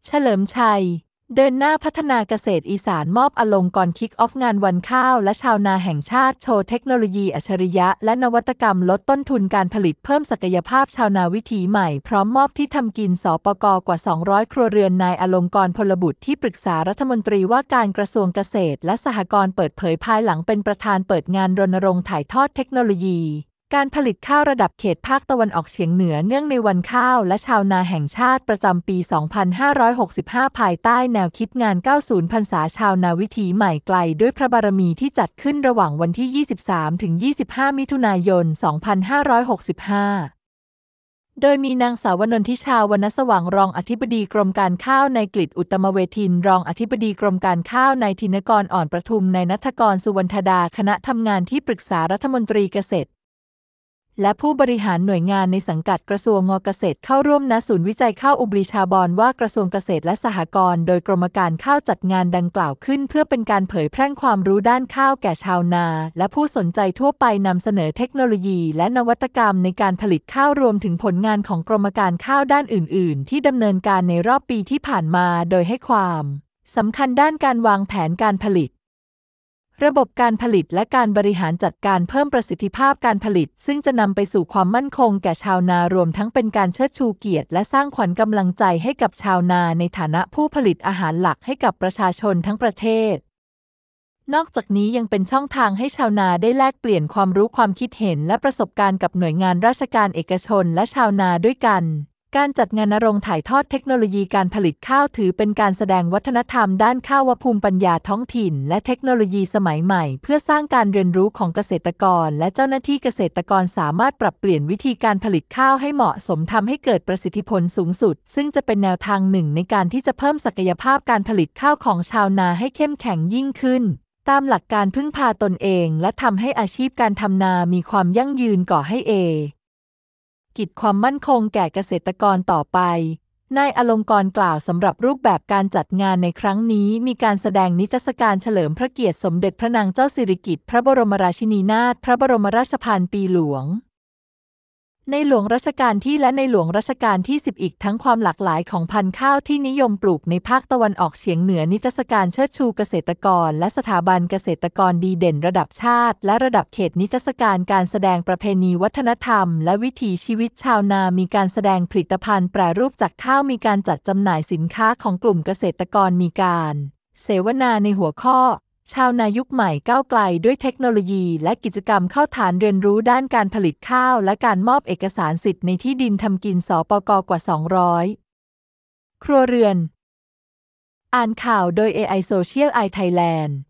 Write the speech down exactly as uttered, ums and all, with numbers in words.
เฉลิมชัยเดินหน้าพัฒนาเกษตรอีสานมอบอลงกรณ์คิกออฟงานวันข้าวและชาวนาแห่งชาติโชว์เทคโนโลยีอัจฉริยะและนวัตกรรมลดต้นทุนการผลิตเพิ่มศักยภาพชาวนาวิถีใหม่พร้อมมอบที่ทำกินสปก.กว่าสองร้อยครัวเรือนนายอลงกรณ์พลบุตรที่ปรึกษารัฐมนตรีว่าการกระทรวงเกษตรและสหกรณ์เปิดเผยภายหลังเป็นประธานเปิดงานรณรงค์ถ่ายทอดเทคโนโลยีการผลิตข้าวระดับเขตภาคตะวันออกเฉียงเหนือเนื่องในวันข้าวและชาวนาแห่งชาติประจำปี สองพันห้าร้อยหกสิบห้า ภายใต้แนวคิดงาน เก้าสิบ พรรษาชาวนาวิถีใหม่ไกลด้วยพระบารมีที่จัดขึ้นระหว่างวันที่ ยี่สิบสามถึงยี่สิบห้า มิถุนายน สองพันห้าร้อยหกสิบห้า โดยมีนางสาวนนทิชาวรรณสว่างรองอธิบดีกรมการข้าวนายกฤษอุตตมเวทินรองอธิบดีกรมการข้าวนายธินกรอ่อนประทุมนายณัฐกรสุวรรณธดาคณะทำงานที่ปรึกษารัฐมนตรีเกษตรและผู้บริหารหน่วยงานในสังกัดกระทรวงเกษตรเข้าร่วมณศูนย์วิจัยข้าวอุบลีชาบอนว่ากระทรวงเกษตรและสหกรณ์โดยกรมการข้าวจัดงานดังกล่าวขึ้นเพื่อเป็นการเผยแพร่ความรู้ด้านข้าวแก่ชาวนาและผู้สนใจทั่วไปนำเสนอเทคโนโลยีและนวัตกรรมในการผลิตข้าวรวมถึงผลงานของกรมการข้าวด้านอื่น ๆ ที่ดำเนินการในรอบปีที่ผ่านมาโดยให้ความสำคัญด้านการวางแผนการผลิตระบบการผลิตและการบริหารจัดการเพิ่มประสิทธิภาพการผลิตซึ่งจะนำไปสู่ความมั่นคงแก่ชาวนารวมทั้งเป็นการเชิดชูเกียรติและสร้างขวัญกำลังใจให้กับชาวนาในฐานะผู้ผลิตอาหารหลักให้กับประชาชนทั้งประเทศนอกจากนี้ยังเป็นช่องทางให้ชาวนาได้แลกเปลี่ยนความรู้ความคิดเห็นและประสบการณ์กับหน่วยงานราชการเอกชนและชาวนาด้วยกันการจัดงานณรงค์ถ่ายทอดเทคโนโลยีการผลิตข้าวถือเป็นการแสดงวัฒนธรรมด้านข้าวภูมิปัญญาท้องถิ่นและเทคโนโลยีสมัยใหม่เพื่อสร้างการเรียนรู้ของเกษตรกรและเจ้าหน้าที่เกษตรกรสามารถปรับเปลี่ยนวิธีการผลิตข้าวให้เหมาะสมทำให้เกิดประสิทธิผลสูงสุดซึ่งจะเป็นแนวทางหนึ่งในการที่จะเพิ่มศักยภาพการผลิตข้าวของชาวนาให้เข้มแข็งยิ่งขึ้นตามหลักการพึ่งพาตนเองและทำให้อาชีพการทำนามีความยั่งยืนก่อให้เอกิจความมั่นคงแก่เกษตรกรต่อไปนายอลงกรณ์กล่าวสำหรับรูปแบบการจัดงานในครั้งนี้มีการแสดงนิทรรศการเฉลิมพระเกียรติสมเด็จพระนางเจ้าสิริกิติ์พระบรมราชินีนาถพระบรมราชชนปีหลวงในหลวงรัชกาลที่และในหลวงรัชกาลที่สิบอีกทั้งความหลากหลายของพันธุ์ข้าวที่นิยมปลูกในภาคตะวันออกเฉียงเหนือนิทรรศการเชิดชูเกษตรกรและสถาบันเกษตรกรดีเด่นระดับชาติและระดับเขตนิทรรศการการแสดงประเพณีวัฒนธรรมและวิถีชีวิตชาวนามีการแสดงผลิตภัณฑ์แปรรูปจากข้าวมีการจัดจำหน่ายสินค้าของกลุ่มเกษตรกรมีการเสวนาในหัวข้อชาวนายุคใหม่ก้าวไกลด้วยเทคโนโลยีและกิจกรรมเข้าฐานเรียนรู้ด้านการผลิตข้าวและการมอบเอกสารสิทธิ์ในที่ดินทำกินสปก.กว่าสองร้อยครัวเรือนอ่านข่าวโดย เอ ไอ Social Eye Thailand